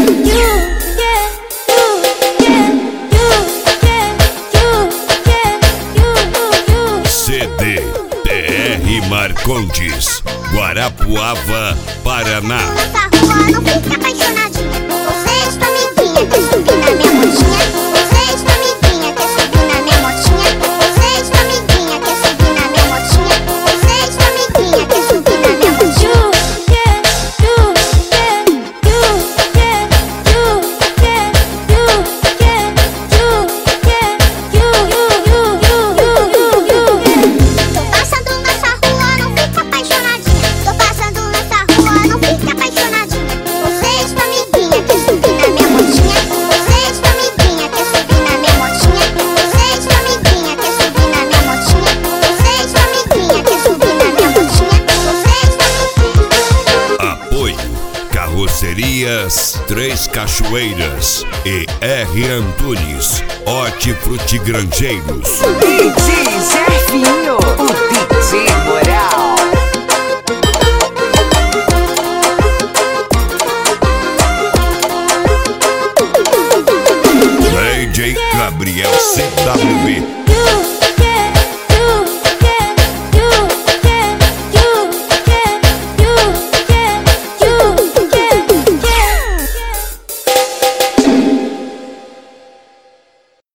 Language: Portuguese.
CD TR Marcondes, Guarapuava, Paraná. Nessa rua não fique apaixonadinha. Você está amiguinha, quer subir na minha motinha. Você está amiguinha, quer subir na minha motinha. Você está amiguinha, quer subir na minha motinha. Você está amiguinha, quer subir na minha motinha. Tô passando nessa rua, não fique apaixonadinha. Tô passando nessa rua, não fique apaixonadinha. Você está amiguinha, quer subir na minha motinha. Você está amiguinha, quer subir na minha motinha. Você está amiguinha, quer subir na minha motinha. Você está amiguinha, quer subir na minha motinha. Você está Apoio Carrocerias Três Cachoeiras e R. Antunes, Hortifruti Grangeiros. DJ Zefinho, o DJ Moral. DJ Gabriel CWB.